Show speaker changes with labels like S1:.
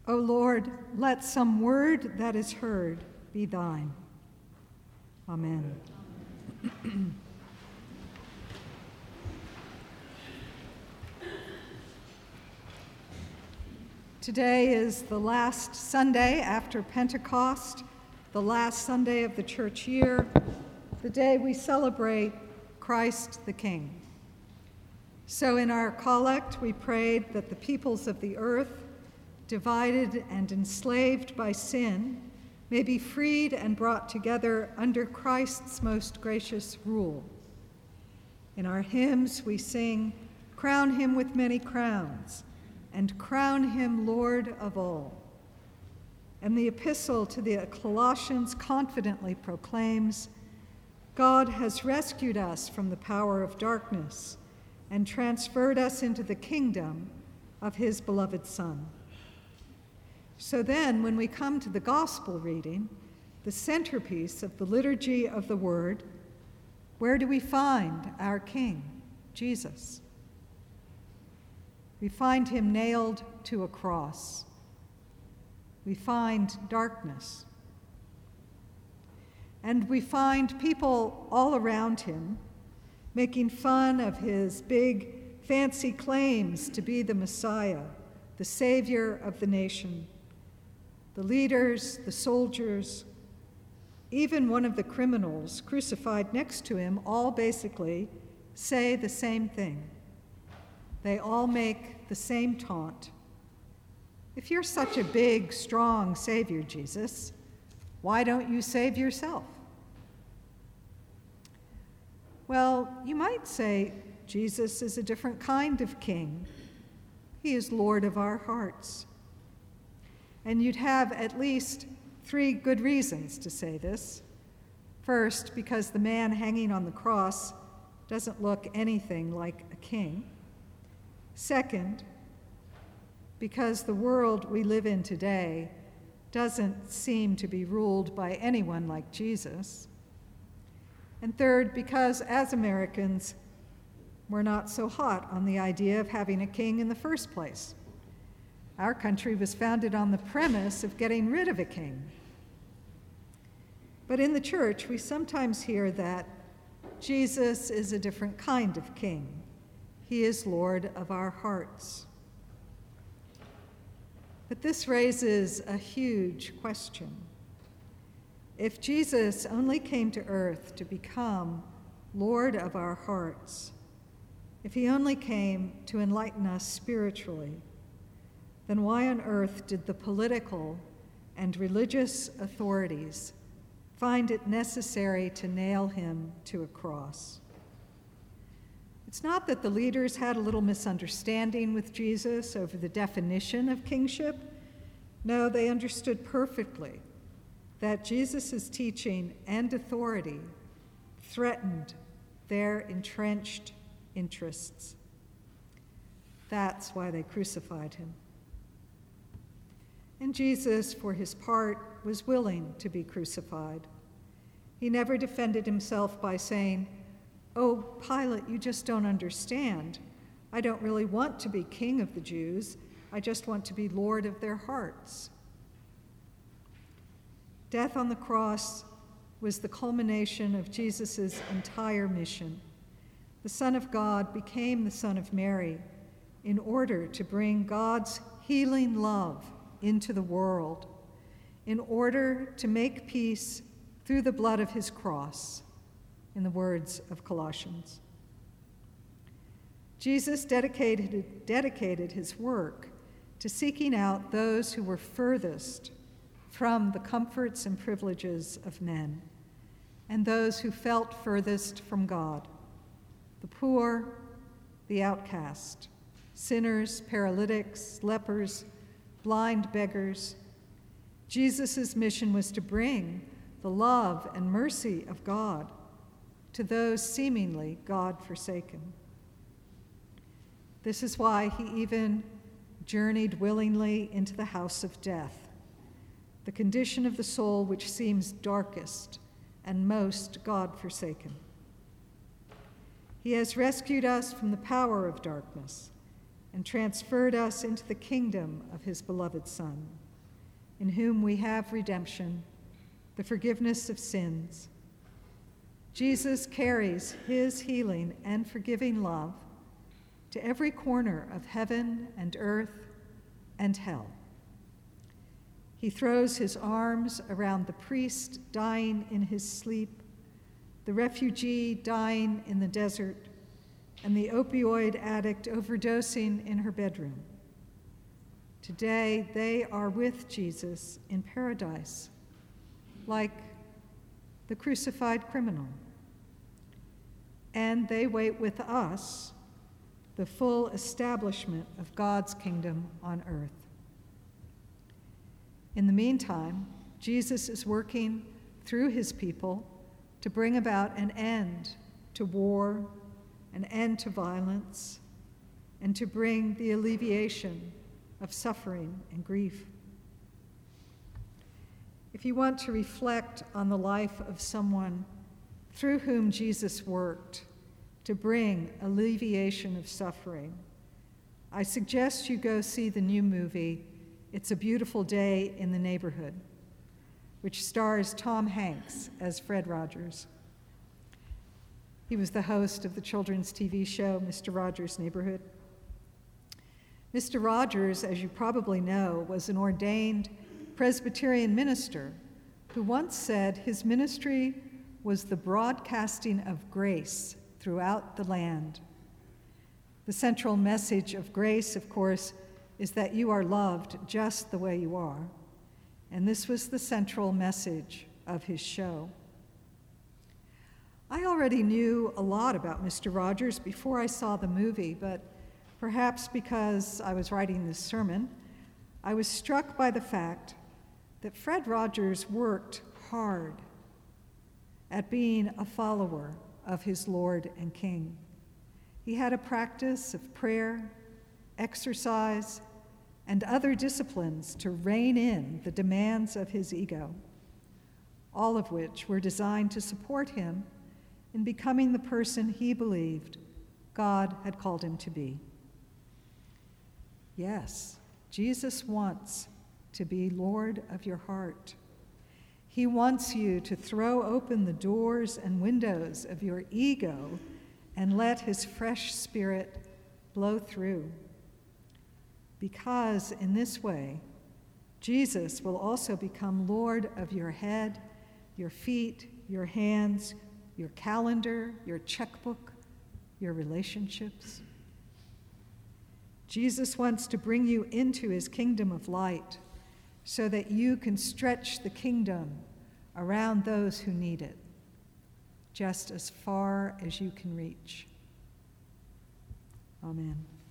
S1: O Lord, let some word that is heard be thine. Amen. Today is the last Sunday after Pentecost, the last Sunday of the church year, the day we celebrate Christ the King. So in our collect, we prayed that the peoples of the earth, divided and enslaved by sin, may be freed and brought together under Christ's most gracious rule. In our hymns, we sing, "Crown him with many crowns, and crown him Lord of all." And the epistle to the Colossians confidently proclaims, "God has rescued us from the power of darkness and transferred us into the kingdom of his beloved Son." So then, when we come to the gospel reading, the centerpiece of the liturgy of the word, where do we find our King, Jesus? We find him nailed to a cross. We find darkness. And we find people all around him making fun of his big, fancy claims to be the Messiah, the Savior of the nation. The leaders, the soldiers, even one of the criminals crucified next to him, all basically say the same thing. They all make the same taunt. If you're such a big, strong Savior, Jesus, why don't you save yourself? Well, you might say Jesus is a different kind of king. He is Lord of our hearts. And you'd have at least 3 good reasons to say this. First, because the man hanging on the cross doesn't look anything like a king. Second, because the world we live in today doesn't seem to be ruled by anyone like Jesus. And third, because as Americans, we're not so hot on the idea of having a king in the first place. Our country was founded on the premise of getting rid of a king. But in the church, we sometimes hear that Jesus is a different kind of king. He is Lord of our hearts. But this raises a huge question. If Jesus only came to earth to become Lord of our hearts, if he only came to enlighten us spiritually, then why on earth did the political and religious authorities find it necessary to nail him to a cross? It's not that the leaders had a little misunderstanding with Jesus over the definition of kingship. No, they understood perfectly that Jesus' teaching and authority threatened their entrenched interests. That's why they crucified him. And Jesus, for his part, was willing to be crucified. He never defended himself by saying, "Oh, Pilate, you just don't understand. I don't really want to be king of the Jews. I just want to be Lord of their hearts." Death on the cross was the culmination of Jesus' entire mission. The Son of God became the Son of Mary in order to bring God's healing love into the world, in order to make peace through the blood of his cross, in the words of Colossians. Jesus dedicated his work to seeking out those who were furthest from the comforts and privileges of men, and those who felt furthest from God, the poor, the outcast, sinners, paralytics, lepers, blind beggars. Jesus' mission was to bring the love and mercy of God to those seemingly God-forsaken. This is why he even journeyed willingly into the house of death, the condition of the soul which seems darkest and most God-forsaken. He has rescued us from the power of darkness and transferred us into the kingdom of his beloved Son, in whom we have redemption, the forgiveness of sins. Jesus carries his healing and forgiving love to every corner of heaven and earth and hell. He throws his arms around the priest dying in his sleep, the refugee dying in the desert, and the opioid addict overdosing in her bedroom. Today, they are with Jesus in paradise, like the crucified criminal. And they wait with us the full establishment of God's kingdom on earth. In the meantime, Jesus is working through his people to bring about an end to war, an end to violence, and to bring the alleviation of suffering and grief. If you want to reflect on the life of someone through whom Jesus worked to bring alleviation of suffering, I suggest you go see the new movie, It's a Beautiful Day in the Neighborhood, which stars Tom Hanks as Fred Rogers. He was the host of the children's TV show, Mr. Rogers' Neighborhood. Mr. Rogers, as you probably know, was an ordained Presbyterian minister who once said his ministry was the broadcasting of grace throughout the land. The central message of grace, of course, is that you are loved just the way you are. And this was the central message of his show. I already knew a lot about Mr. Rogers before I saw the movie, but perhaps because I was writing this sermon, I was struck by the fact that Fred Rogers worked hard at being a follower of his Lord and King. He had a practice of prayer, exercise, and other disciplines to rein in the demands of his ego, all of which were designed to support him in becoming the person he believed God had called him to be. Yes, Jesus wants to be Lord of your heart. He wants you to throw open the doors and windows of your ego and let his fresh spirit blow through. Because in this way, Jesus will also become Lord of your head, your feet, your hands, your calendar, your checkbook, your relationships. Jesus wants to bring you into his kingdom of light so that you can stretch the kingdom around those who need it, just as far as you can reach. Amen.